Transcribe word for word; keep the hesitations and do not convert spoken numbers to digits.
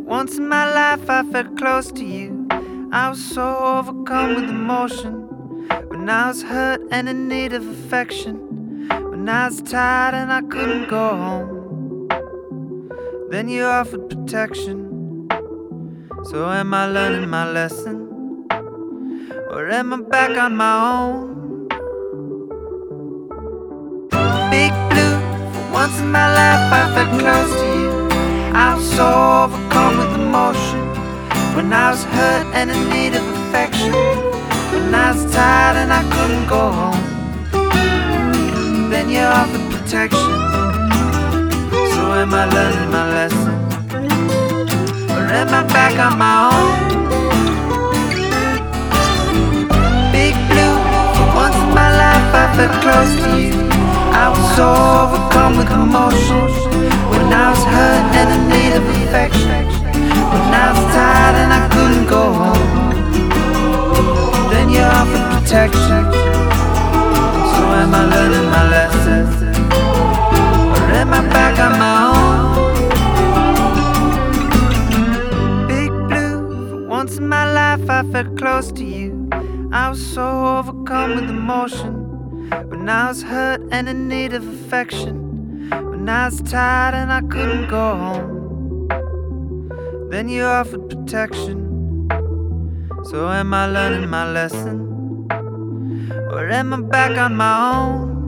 Once in my life I felt close to you. I was so overcome with emotion. When I was hurt and in need of affection. When I was tired and I couldn't go home. Then you offered protection. So am I learning my lesson? Or am I back on my own? Big Blue, for once in my life I felt close to you. I was so overcome with emotion. When I was hurt and in need of affection. When I was tired and I couldn't go home. Then you offered protection. So am I learning my lesson? Or am I back on my own? Big Blue, for once in my life I felt close to you. I was so overcome with emotion. When I was hurt and in need of affection. When I was tired and I couldn't go home. Then you offered protection. So am I learning my lessons? Or am I back on my own? Big Blue, for once in my life I felt close to you. I was so overcome with emotion. When I was hurt and in need of affection. When I was tired and I couldn't go home. Then you offered protection. So am I learning my lesson? Or am I back on my own?